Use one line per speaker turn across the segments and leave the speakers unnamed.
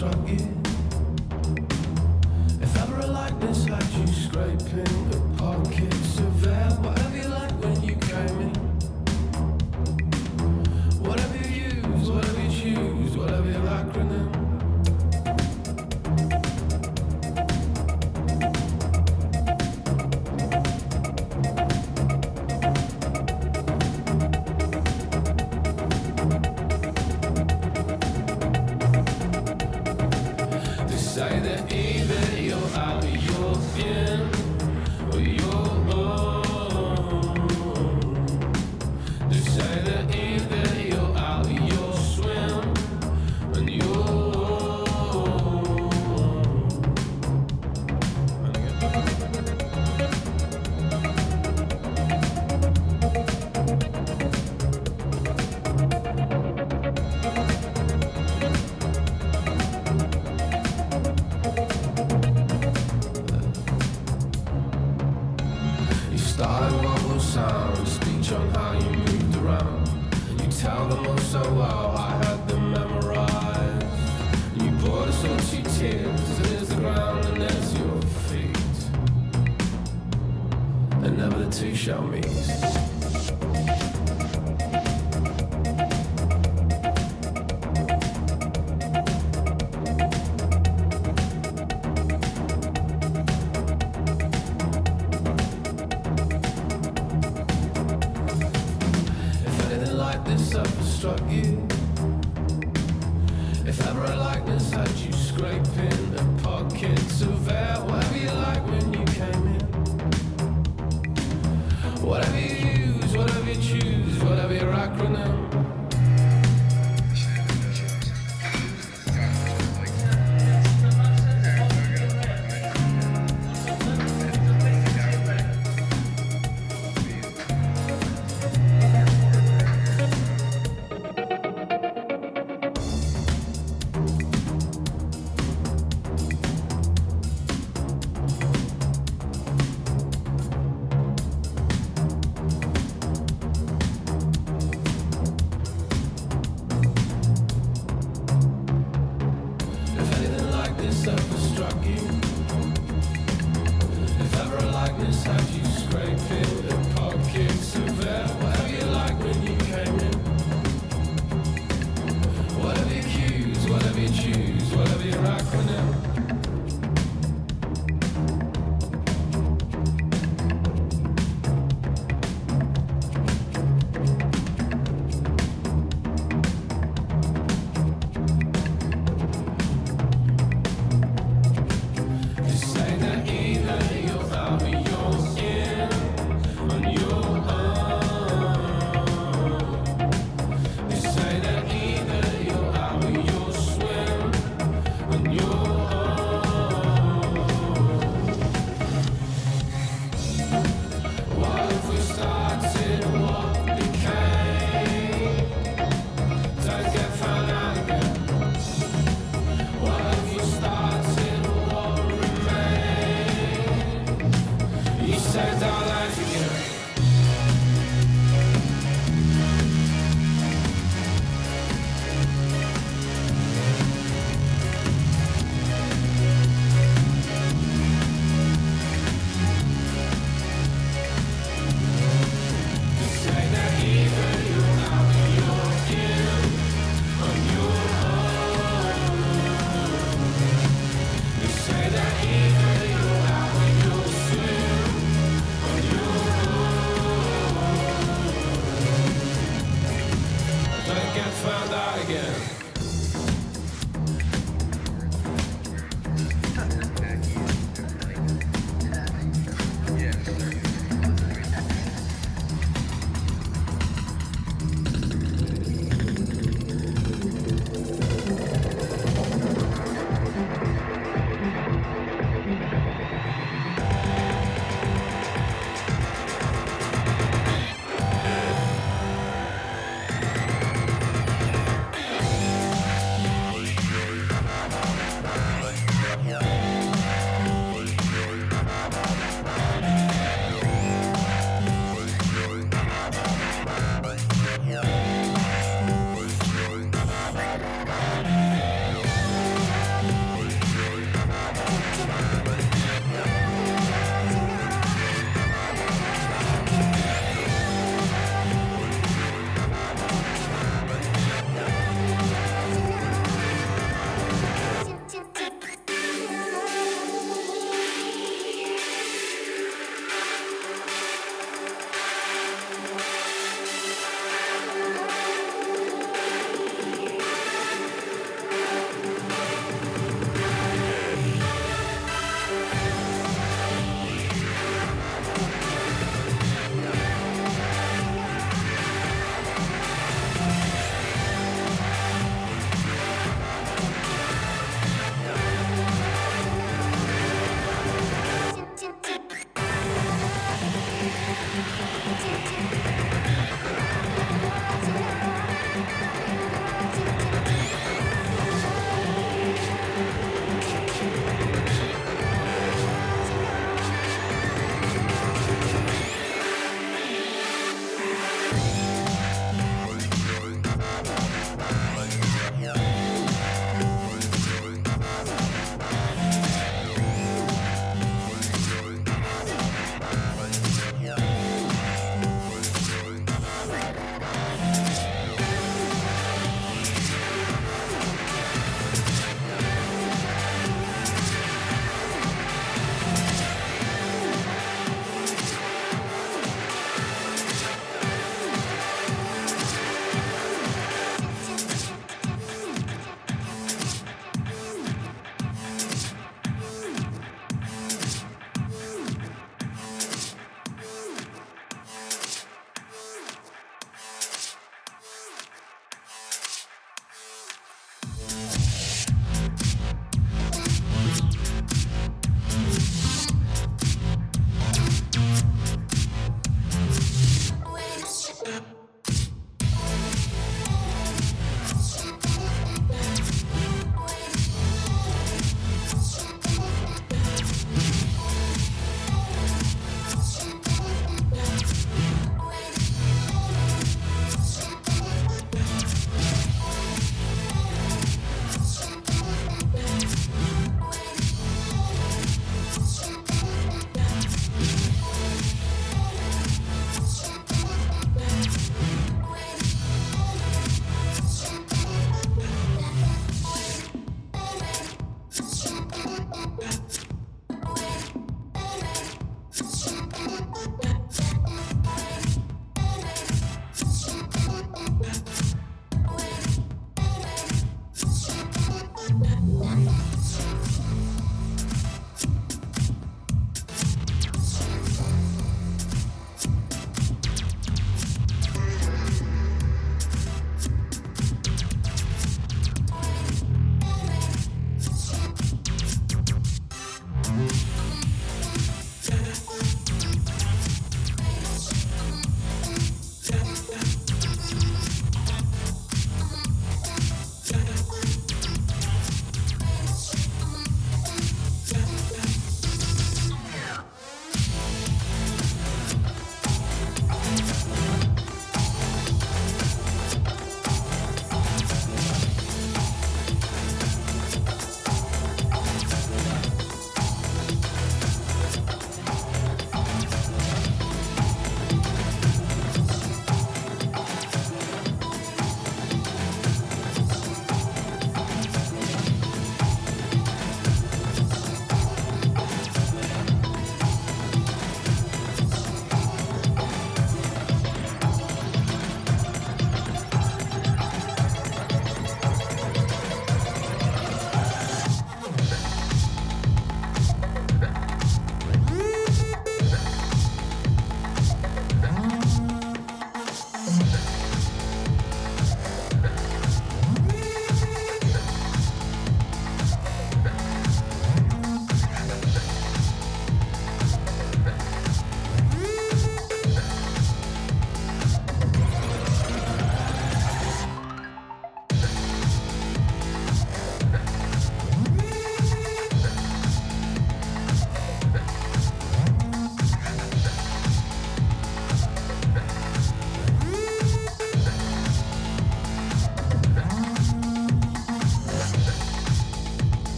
struck you. If ever a likeness had you scraping the pockets of air, whatever you like when you came in, whatever you use, whatever you choose, whatever your acronym. Say that either you're out of your skin or you're own. They say that either you're out of your swim and you're started what will sound, speech on how you moved around. You tell them all so well, I had them memorized. You poured us all 2 tears, there's the ground and there's your feet, and never the 2 shall meet. This ever struck you? If ever a likeness had you scraping the pockets of air, whatever you like when you came in, whatever you use, whatever you choose, whatever your acronym.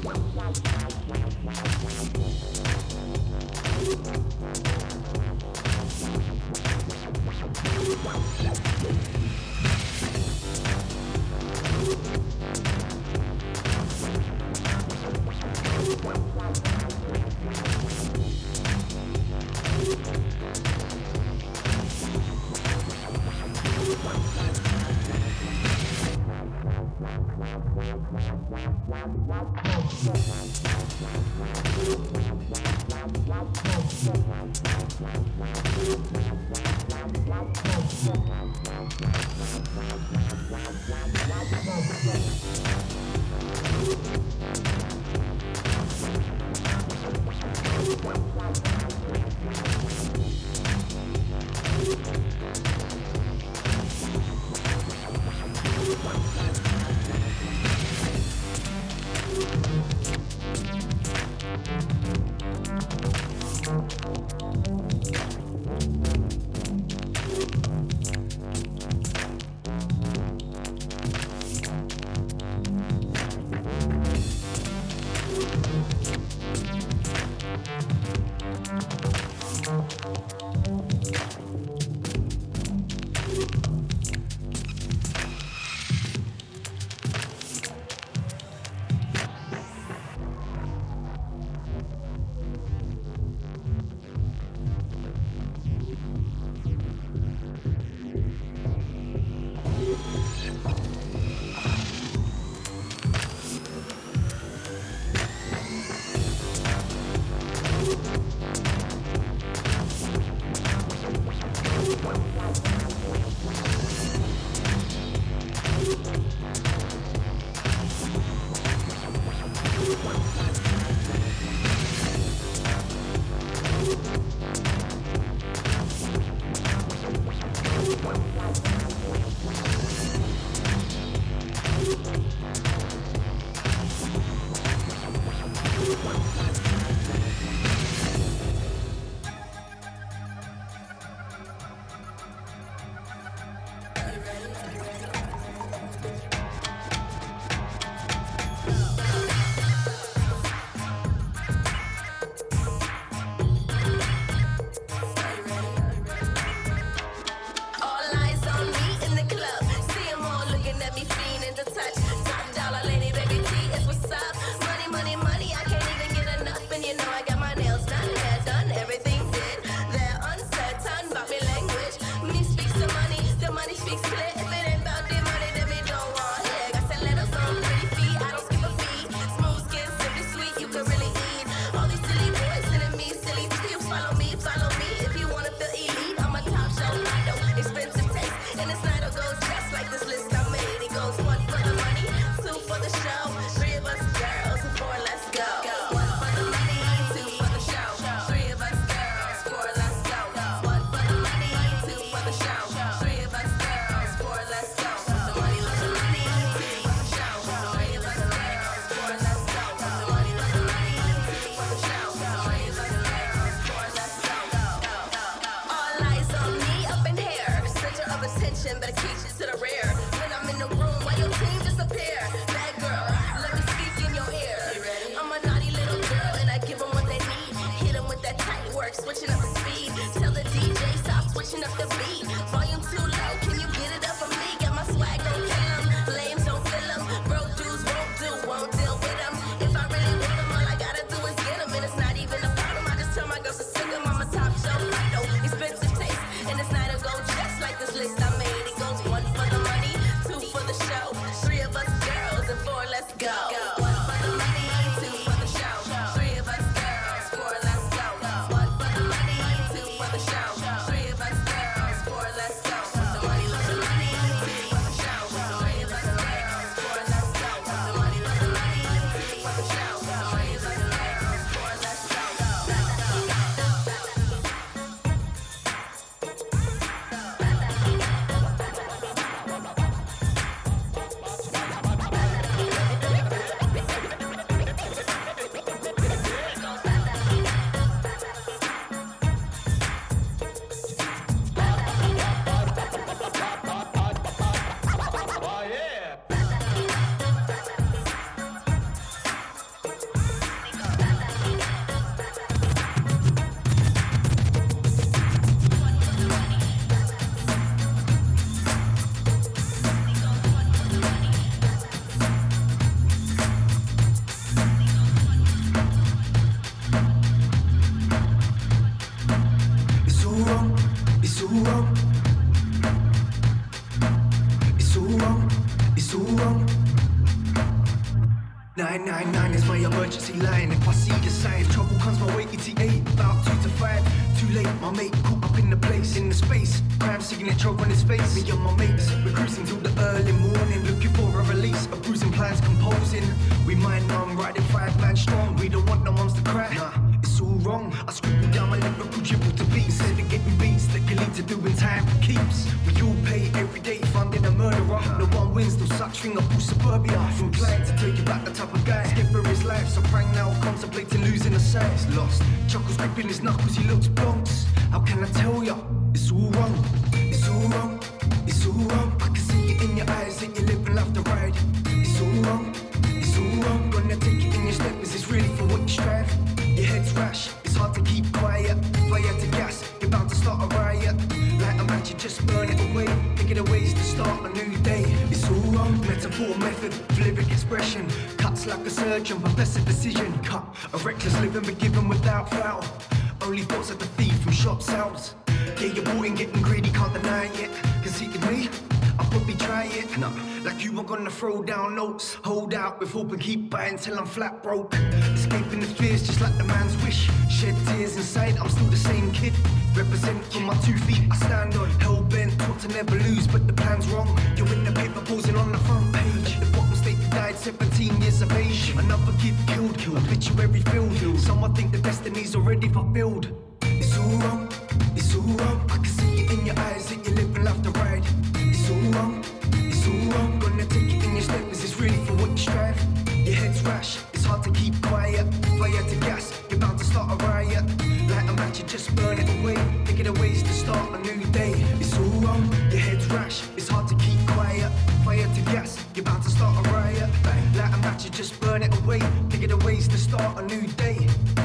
Expensive taste, and this night goes just like this list I made. It goes one for the money, 999 is my emergency line. If I see the sign, trouble comes my way. ETA about 2 to 5. Too late, my mate caught up in the place, in the space. Crime signature on his face. Me and my mates, we're cruising till the early morning, looking for a release. A bruising plans composing. We mind numb, riding 5-man strong. We don't want no ones to cry. Nah, it's all wrong. I scribble down my lyrical dribble to beats. Instead of getting beats that can lead to doing time for keeps. We all pay every day, funding a murderer. No one wins, no such thing. I pull suburbia. Inclined to take it back, the type of guy. Skip for his life, so prang now, contemplating losing the sight. He's lost. Chuckles gripping his knuckles, he looks blunts. How can I tell ya? It's all wrong. It's all wrong. It's all wrong. I can see it in your eyes that you're living life to ride. It's all wrong. It's all wrong. Gonna take it in your step. Is this really for what you strive? Your head's rash. It's hard to keep quiet. Fire to gas. You're bound to start a riot. Light a match, you just burn it away. Think of the ways to start a new day. It's all wrong. Metaphor, method, lyric expression. Cuts like a surgeon, but best a decision. Cut a reckless living, but given without foul. Only thoughts of the thief from shop sounds. Yeah, you're bored and getting greedy, can't deny it. Conceited me, I'll probably try it. No, like you were gonna throw down notes. Hold out with hope and keep buying till I'm flat broke. Escaping the fears just like the man's wish. Shed tears inside, I'm still the same kid. Represent from my 2 feet, I stand on. Hell-bent, taught to never lose, but the plan's wrong. You're in the paper posing on the front page. At the bottom state you died 17 years of age. Another kid killed, obituary filled. Some I think the destiny's already fulfilled. It's all wrong, it's all wrong. I can see it in your eyes that you're living life to ride. It's all wrong, it's all wrong. Gonna take it in your step, is this really for what you strive? Your head's rash, it's hard to keep quiet. Fire to gas, you're bound to start a riot. Light a match, you just burn it away. Think of the ways to start a new day. It's all wrong, your head's rash, it's hard to keep quiet. Fire to gas, you're bound to start a riot. Light a match, you just burn it away. Think of the ways to start a new day.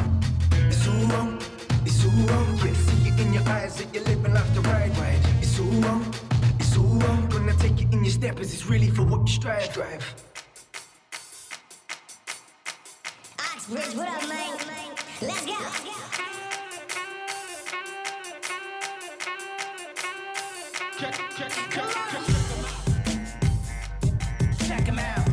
It's all wrong. It's all wrong, I can see it in your eyes that you're living life to ride. It's all wrong, it's all wrong. Gonna take it in your step, is this really for what you strive?
Oxbridge, what up, man? Let's go. Check him out.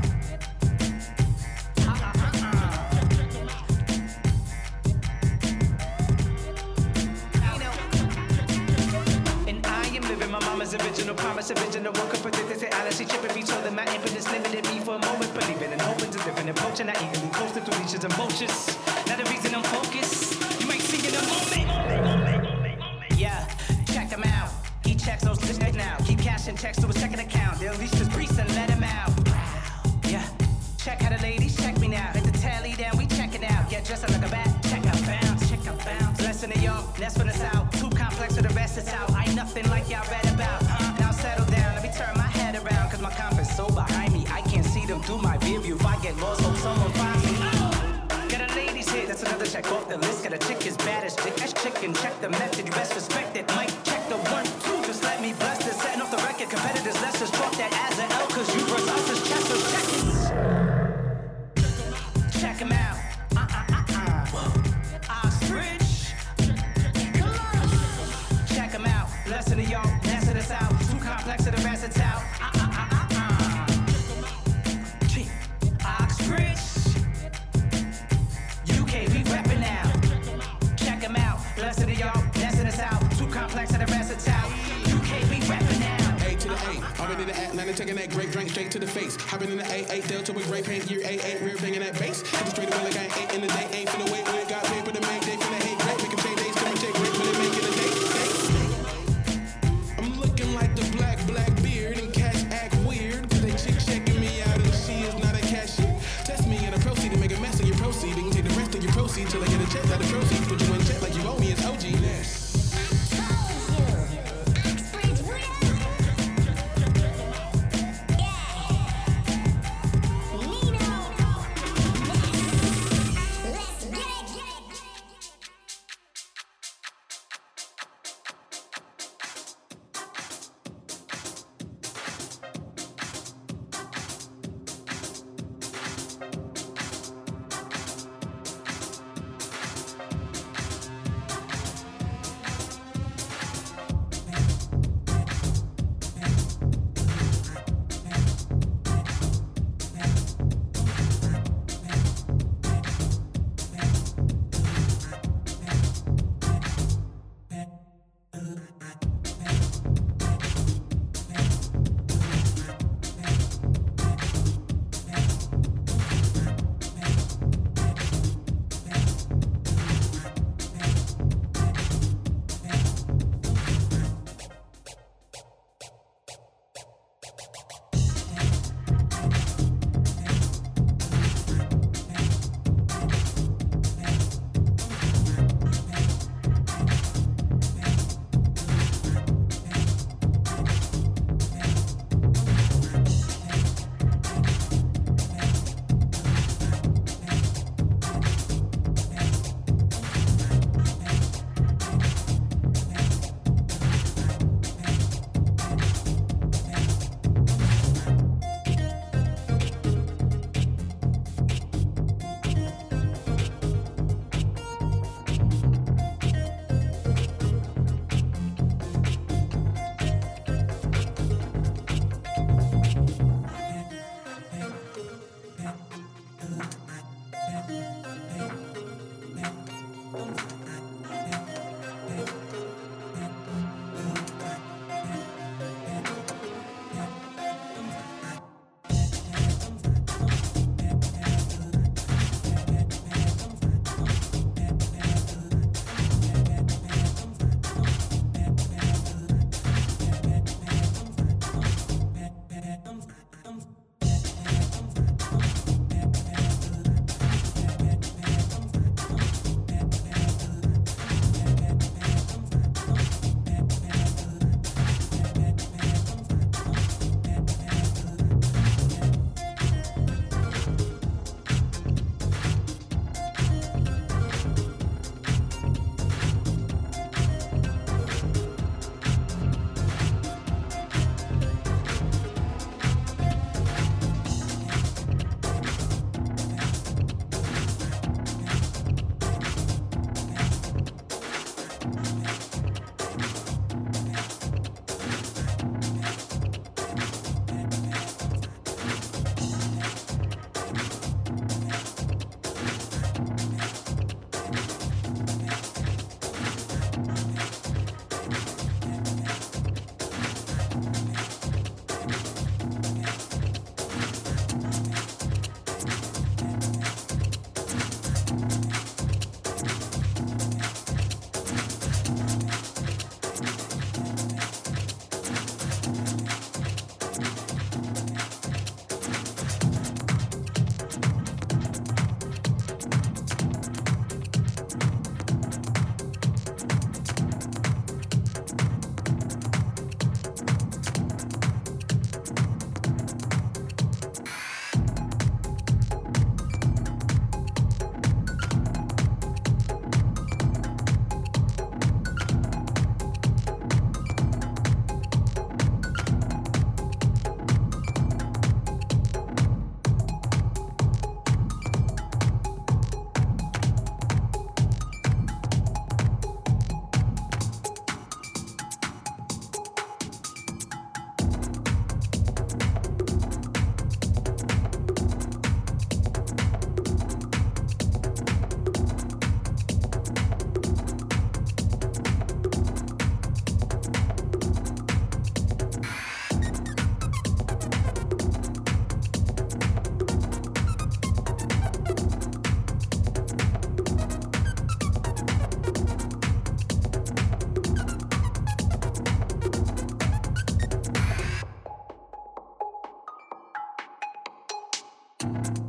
My mama's original promise, original work of predicted to Alice. She chipping me, told them my infinite limited me for a moment, believing and hoping to different approach, and I eagerly coasted through leashes and vultures. Now the reason I'm focused, you might see in a moment. Yeah, check him out. He checks those lists now. Keep cashing checks to his checking account. They'll lease his priest and let him out. Yeah, check how the ladies check me now. Hit the tally, then we check it out. Get dressed like a bat. Check out bounce, check out bounce. Less in New York, less for the South. Too complex for the rest, it's out. I ain't nothing like y'all read about. Now settle down, let me turn my head around. Cause my compass so behind me, I can't see them through my rear view. If I get lost, hope someone finds me. Got a ladies hit, that's another check off the list. Got a chick as bad as chick. That's chicken, check the method, you best respect it. Might check the 1, 2, just let me bless this. Setting off the record, competitors, let's just drop that as an L. Cause you versus us is chess, so check it. Check him out. Oxbridge. Come on. Check him out. Less in the York, less in the South. Too complex to the rest, it's out. Oxbridge. UK, we reppin' now. Check him out. Less in the York, less in the South. Too complex to the rest, it's out. UK, we reppin' now.
A to the A, already the Atlanta, taking that grape drink straight to the face. Hopping in the A8 Delta with grape paint, year 8, rear banging that bass. Hit the straight away like I ain't in the day, ain't finna wait. We got paper to make, they finna hate great. We can pay days, come and take great, but they make it a day. I'm looking like the black beard and cats act weird. Cause they chick checking me out and she is not a cashier. Test me and a proceed to make a mess of your proceed. You can take the rest of your proceed till I get a check out of proceeds. Put you in check like you owe me, it's OG-ness.
Thank